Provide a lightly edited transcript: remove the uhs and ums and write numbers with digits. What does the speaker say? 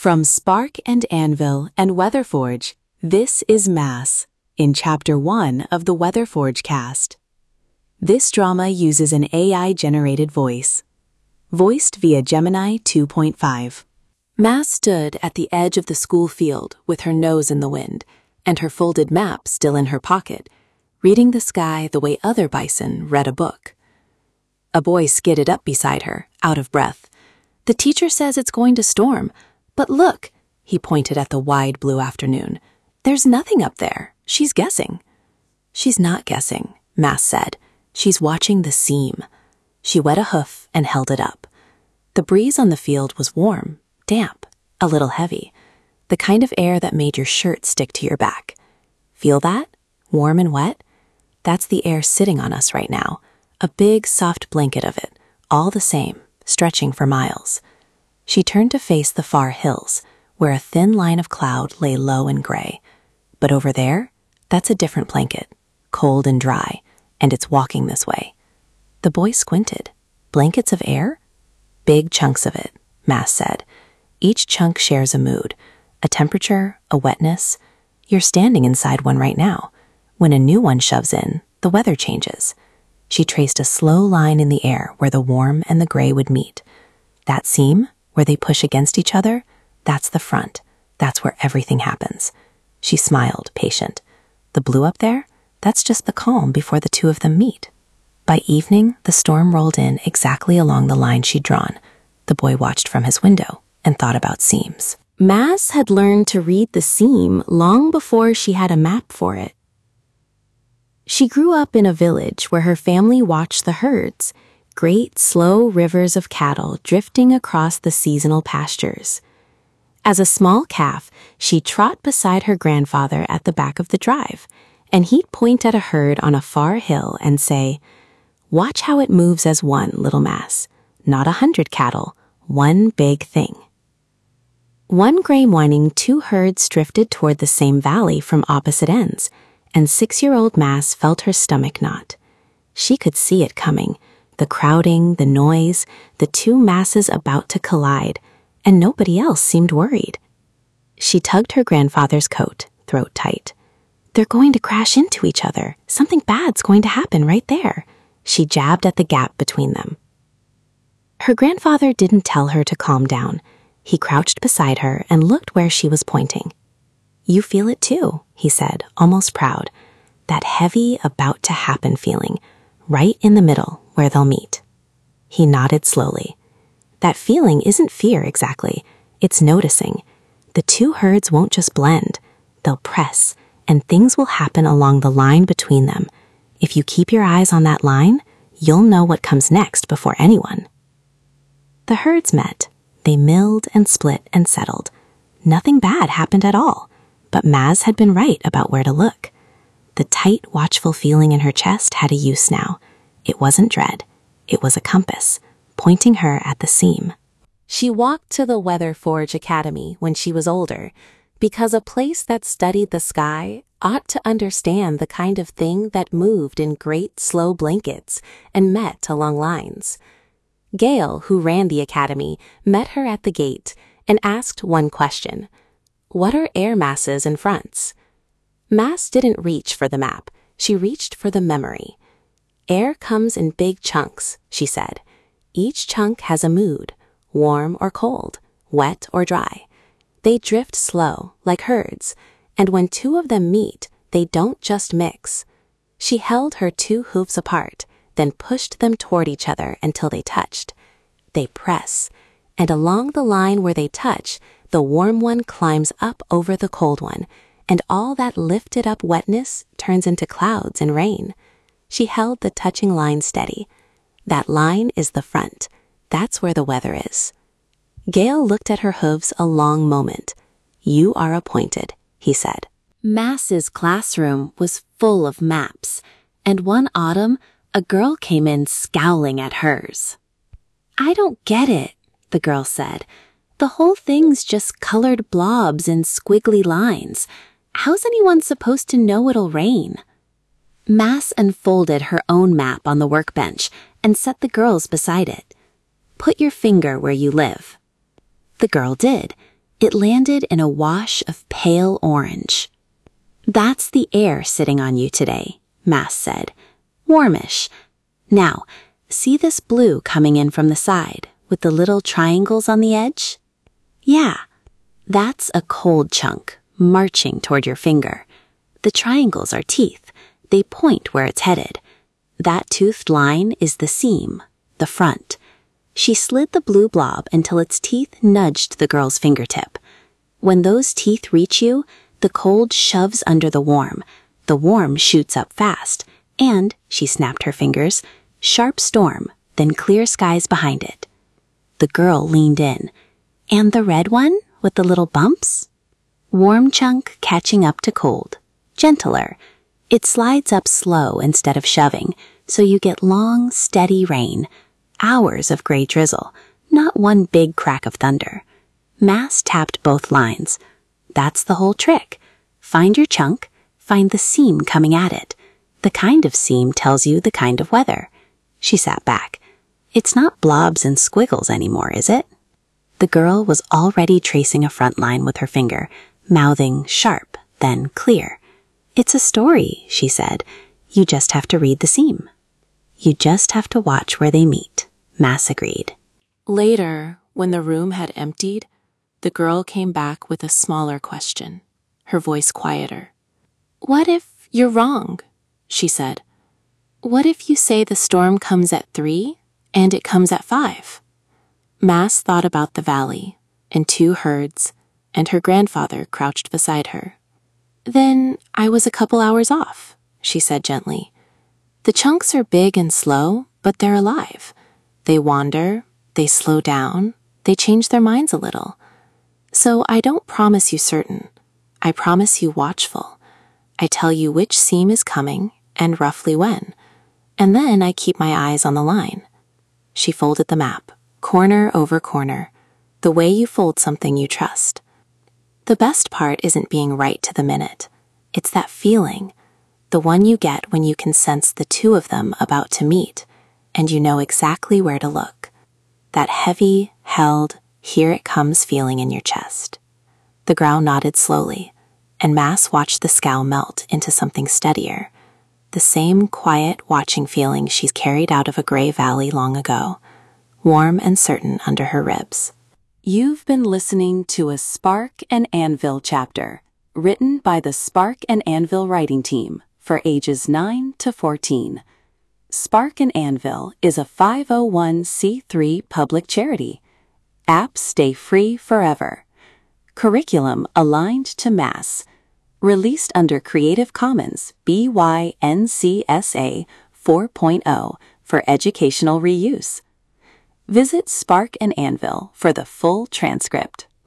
From Spark and Anvil and Weatherforge, this is Mass, in Chapter 1 of the Weatherforge cast. This drama uses an AI-generated voice, voiced via Gemini 2.5. Mass stood at the edge of the school field with her nose in the wind and her folded map still in her pocket, reading the sky the way other bison read a book. A boy skidded up beside her, out of breath. "The teacher says it's going to storm. But look," he pointed at the wide blue afternoon. "There's nothing up there. She's guessing." "She's not guessing," Mass said. "She's watching the seam." She wet a hoof and held it up. The breeze on the field was warm, damp, a little heavy, the kind of air that made your shirt stick to your back. Feel that? Warm and wet? That's the air sitting on us right now, a big, soft blanket of it, all the same, stretching for miles. She turned to face the far hills, where a thin line of cloud lay low and gray. But over there, that's a different blanket, cold and dry, and it's walking this way. The boy squinted. Blankets of air? Big chunks of it, Mass said. Each chunk shares a mood, a temperature, a wetness. You're standing inside one right now. When a new one shoves in, the weather changes. She traced a slow line in the air where the warm and the gray would meet. That seam, where they push against each other, that's the front. That's where everything happens. She smiled, patient. The blue up there? That's just the calm before the two of them meet. By evening, the storm rolled in exactly along the line she'd drawn. The boy watched from his window and thought about seams. Mass had learned to read the seam long before she had a map for it. She grew up in a village where her family watched the herds, great, slow rivers of cattle drifting across the seasonal pastures. As a small calf, she'd trot beside her grandfather at the back of the drive, and he'd point at a herd on a far hill and say, "Watch how it moves as one, little Mass. Not 100 cattle, one big thing." One gray morning, two herds drifted toward the same valley from opposite ends, and 6-year-old Mass felt her stomach knot. She could see it coming, the crowding, the noise, the two masses about to collide, and nobody else seemed worried. She tugged her grandfather's coat, throat tight. "They're going to crash into each other. Something bad's going to happen right there." She jabbed at the gap between them. Her grandfather didn't tell her to calm down. He crouched beside her and looked where she was pointing. "You feel it too," he said, almost proud. "That heavy, about-to-happen feeling, right in the middle where they'll meet." He nodded slowly. "That feeling isn't fear exactly. It's noticing. The two herds won't just blend. They'll press, and things will happen along the line between them. If you keep your eyes on that line, you'll know what comes next before anyone." The herds met. They milled and split and settled. Nothing bad happened at all, but Maz had been right about where to look. The tight, watchful feeling in her chest had a use now. It wasn't dread. It was a compass, pointing her at the seam. She walked to the Weatherforge Academy when she was older, because a place that studied the sky ought to understand the kind of thing that moved in great, slow blankets and met along lines. Gail, who ran the academy, met her at the gate and asked one question. "What are air masses and fronts?" Mass didn't reach for the map. She reached for the memory. "Air comes in big chunks," she said. "Each chunk has a mood, warm or cold, wet or dry. They drift slow, like herds, and when two of them meet, they don't just mix." She held her two hooves apart, then pushed them toward each other until they touched. They press, and along the line where they touch, the warm one climbs up over the cold one, and all that lifted up wetness turns into clouds and rain. She held the touching line steady. "That line is the front. That's where the weather is." Gail looked at her hooves a long moment. "You are appointed," he said. Mass's classroom was full of maps, and one autumn, a girl came in scowling at hers. "I don't get it," the girl said. "The whole thing's just colored blobs and squiggly lines. How's anyone supposed to know it'll rain?" Mass unfolded her own map on the workbench and set the girls beside it. "Put your finger where you live." The girl did, It landed in a wash of pale orange. "That's the air sitting on you today," Mass said. "Warmish. Now, see this blue coming in from the side with the little triangles on the edge? Yeah, that's a cold chunk marching toward your finger. The triangles are teeth. They point where it's headed. That toothed line is the seam, the front." She slid the blue blob until its teeth nudged the girl's fingertip. "When those teeth reach you, the cold shoves under the warm shoots up fast, and," she snapped her fingers, "sharp storm, then clear skies behind it." The girl leaned in. "And the red one with the little bumps?" "Warm chunk catching up to cold. Gentler. It slides up slow instead of shoving, so you get long, steady rain. Hours of gray drizzle, not one big crack of thunder." Mass tapped both lines. "That's the whole trick. Find your chunk, find the seam coming at it. The kind of seam tells you the kind of weather." She sat back. "It's not blobs and squiggles anymore, is it?" The girl was already tracing a front line with her finger, mouthing sharp, then clear. "It's a story," she said. "You just have to read the seam." "You just have to watch where they meet," Mass agreed. Later, when the room had emptied, the girl came back with a smaller question, her voice quieter. "What if you're wrong?" she said. "What if you say the storm comes at 3 and it comes at 5? Mass thought about the valley and 2 herds, and her grandfather crouched beside her. "Then I was a couple hours off," she said gently. "The chunks are big and slow, but they're alive. They wander, they slow down, they change their minds a little. So I don't promise you certain. I promise you watchful. I tell you which seam is coming and roughly when. And then I keep my eyes on the line." She folded the map, corner over corner, the way you fold something you trust. The best part isn't being right to the minute. It's that feeling, the one you get when you can sense the 2 of them about to meet, and you know exactly where to look. That heavy, held, here it comes feeling in your chest. The growl nodded slowly, and Mass watched the scowl melt into something steadier. The same quiet, watching feeling she's carried out of a gray valley long ago, warm and certain under her ribs. You've been listening to a Spark and Anvil chapter, written by the Spark and Anvil writing team for ages 9 to 14. Spark and Anvil is a 501c3 public charity. Apps stay free forever. Curriculum aligned to Mass. Released under Creative Commons BY-NC-SA 4.0 for educational reuse. Visit Spark and Anvil for the full transcript.